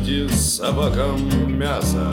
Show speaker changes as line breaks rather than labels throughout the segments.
дайте собакам мясо.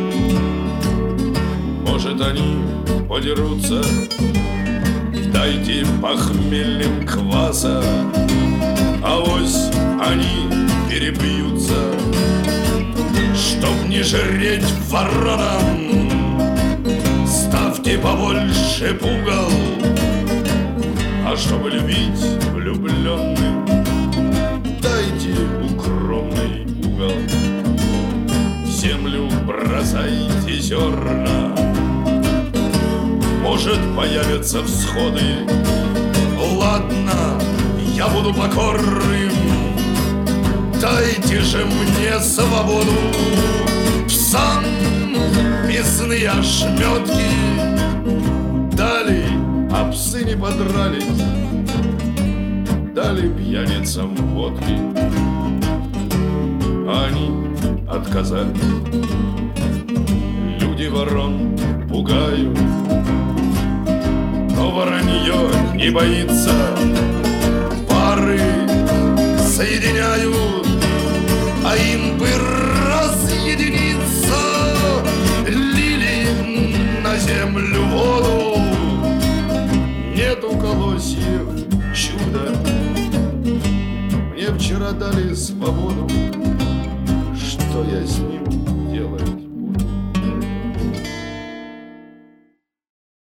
Может, они подерутся, дайте похмельным кваса. Авось они перебьются, чтоб не жреть воронам. Ставьте побольше пугал, а чтобы любить влюбленным, дайте укромный угол. В землю бросайте зерна, может, появятся всходы. Ладно, я буду покорным, дайте же мне свободу. Псам мясные ошметки дали, а псы не подрались. Дали пьяницам водки, а они отказались. Люди ворон пугают, но воронье не боится. Пары соединяют, а им бы разъединиться. Лили на землю воду, нету колосьев чуда. Мне вчера дали свободу, что я с ним